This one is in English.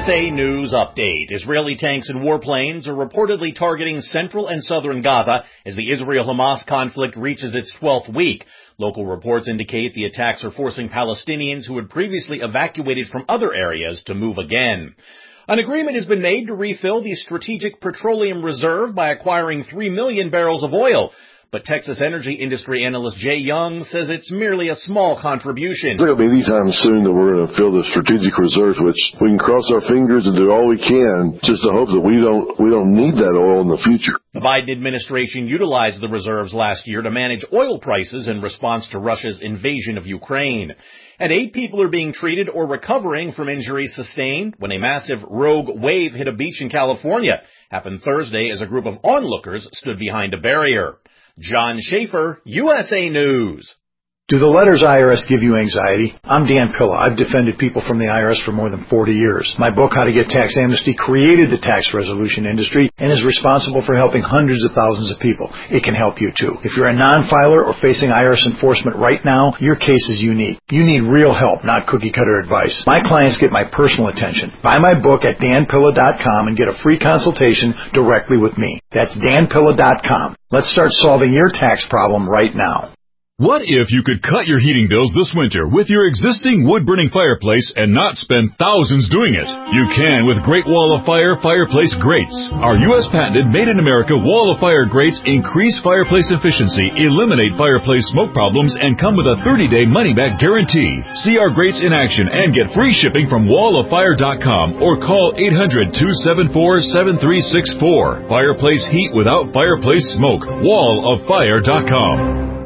USA News Update. Israeli tanks and warplanes are reportedly targeting central and southern Gaza as the Israel-Hamas conflict reaches its 12th week. Local reports indicate the attacks are forcing Palestinians who had previously evacuated from other areas to move again. An agreement has been made to refill the Strategic Petroleum Reserve by acquiring 3 million barrels of oil. But Texas energy industry analyst Jay Young says it's merely a small contribution. I think it'll be anytime soon that we're going to fill the strategic reserves, which we can cross our fingers and do all we can just to hope that we don't need that oil in the future. The Biden administration utilized the reserves last year to manage oil prices in response to Russia's invasion of Ukraine. And 8 people are being treated or recovering from injuries sustained when a massive rogue wave hit a beach in California. Happened Thursday as a group of onlookers stood behind a barrier. John Schaefer, USA News. Do the letters IRS give you anxiety? I'm Dan Pilla. I've defended people from the IRS for more than 40 years. My book, How to Get Tax Amnesty, created the tax resolution industry and is responsible for helping hundreds of thousands of people. It can help you too. If you're a non-filer or facing IRS enforcement right now, your case is unique. You need real help, not cookie-cutter advice. My clients get my personal attention. Buy my book at danpilla.com and get a free consultation directly with me. That's danpilla.com. Let's start solving your tax problem right now. What if you could cut your heating bills this winter with your existing wood-burning fireplace and not spend thousands doing it? You can with Great Wall of Fire fireplace grates. Our U.S. patented made-in-America Wall of Fire grates increase fireplace efficiency, eliminate fireplace smoke problems, and come with a 30-day money-back guarantee. See our grates in action and get free shipping from walloffire.com or call 800-274-7364. Fireplace heat without fireplace smoke. walloffire.com.